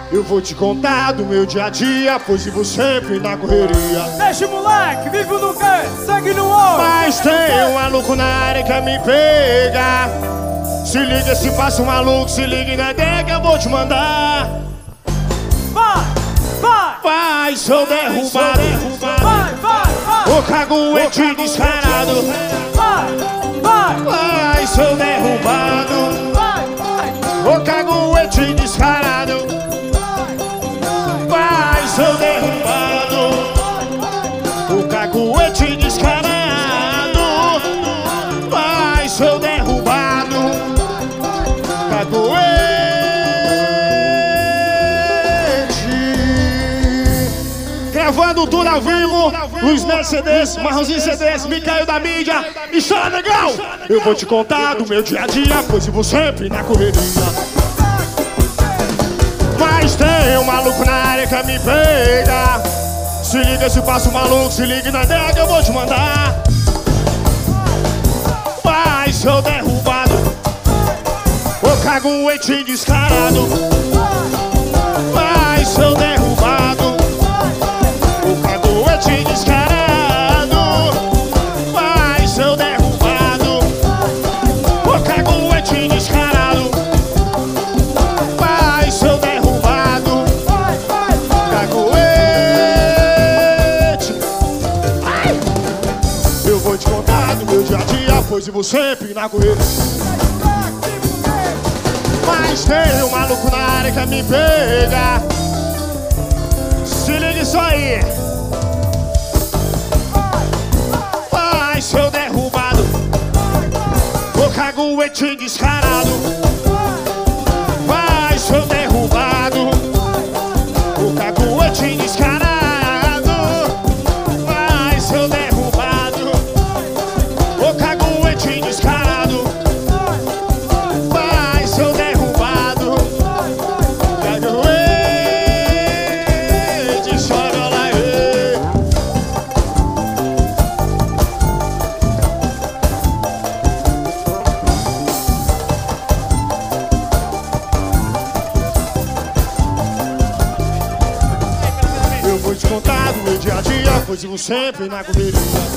Eu vou te contar do meu dia a dia, pois vivo sempre na correria. Deixa moleque, vive no quê? Sangue no olho. Mas tem um maluco na área que me pega. Se liga, se passa um maluco, se liga na ideia que eu vou te mandar. Vai, vai, Vai, sou derrubado. vai, vai, O caguete descarado. vai, vai, Vai, sou derrubado. vai, vai. O caguete descarado. Vai, sou derrubado. O caguete descarado. Vai, sou derrubado. Caguete. Gravando tudo ao vivo. Luiz Neto CDs, Marronzinho CDs, Micael da mídia. E chora, legal! Eu vou te contar do meu dia a dia, pois vivo sempre na correria. Mas tem um maluco na área que me pega. Se liga, se passa um maluco, se liga na ideia que eu vou te mandar. Vai, sou derrubado. O caguete descarado. Vai, sou derrubado. O caguete descarado. Vai, sou derrubado. O caguete descarado. Vai, sou derrubado. Caguete. Ai! Eu vou te contar do meu dia a dia, pois vivo sempre na correria. Mas tem um maluco na área que me pega. Se liga isso aí. Vai, sou derrubado. O caguete descarado. Vai, sou derrubado. O caguete descarado. Vai, sou derrubado. O caguete descarado. Vai, sou derrubado. Caguete, chora lá, Eu vou te contar do meu dia a dia, pois vivo sempre na correria.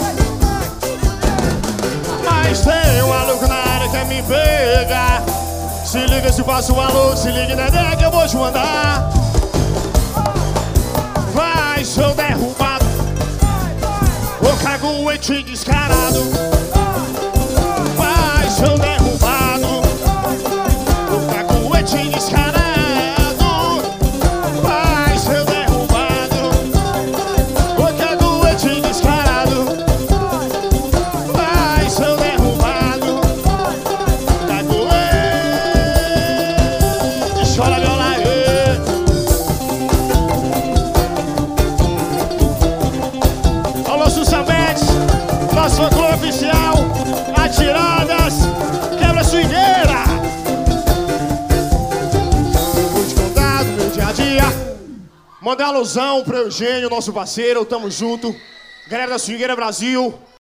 Mas tem um maluco na área que me pega. Se liga, se passa um maluco, se liga na ideia que eu vou te mandar. Vai, sou derrubado. O caguete descarado. Vai, sou derrubado. O caguete descarado. Vai, sou derrubado. O caguete descarado. Vai, sou derrubado. Caguete, chora viola, Alô, Sussa Mendes, nosso fã-clube oficial, Atiradas, quebra swingueira. Eu vou te contar do meu dia a dia. Mandar alusão pro Eugênio, nosso parceiro, tamo junto. Galera da Swingueira Brasil.